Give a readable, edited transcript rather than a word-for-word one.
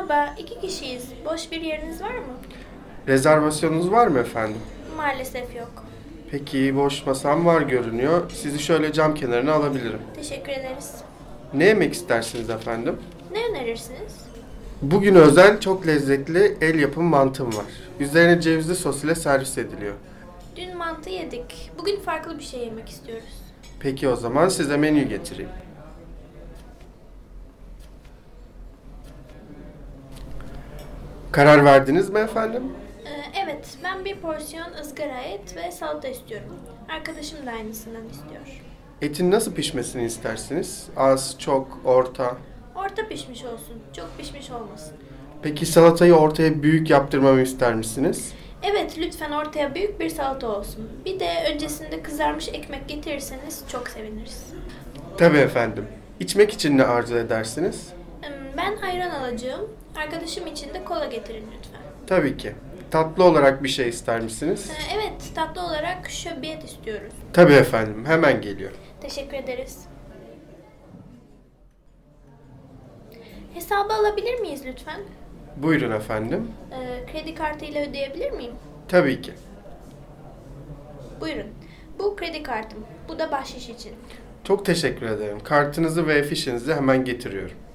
Merhaba, 2 kişiyiz. Boş bir yeriniz var mı? Rezervasyonunuz var mı efendim? Maalesef yok. Peki boş masam var görünüyor. Sizi şöyle cam kenarına alabilirim. Teşekkür ederiz. Ne yemek istersiniz efendim? Ne önerirsiniz? Bugün özel çok lezzetli el yapım mantım var. Üzerine cevizli sos ile servis ediliyor. Dün mantı yedik. Bugün farklı bir şey yemek istiyoruz. Peki o zaman size menü getireyim. Karar verdiniz mi efendim? Evet, ben bir porsiyon ızgara et ve salata istiyorum. Arkadaşım da aynısından istiyor. Etin nasıl pişmesini istersiniz? Az, çok, orta. Orta pişmiş olsun, çok pişmiş olmasın. Peki salatayı ortaya büyük yaptırmamı ister misiniz? Evet, lütfen ortaya büyük bir salata olsun. Bir de öncesinde kızarmış ekmek getirirseniz çok seviniriz. Tabii efendim. İçmek için ne arzu edersiniz? Ben ayran alacağım. Arkadaşım için de kola getirin lütfen. Tabii ki. Tatlı olarak bir şey ister misiniz? Evet, tatlı olarak şöbiyet istiyoruz. Tabii efendim, hemen geliyor. Teşekkür ederiz. Hesabı alabilir miyiz lütfen? Buyurun efendim. Kredi kartıyla ödeyebilir miyim? Tabii ki. Buyurun. Bu kredi kartım. Bu da bahşiş için. Çok teşekkür ederim. Kartınızı ve fişinizi hemen getiriyorum.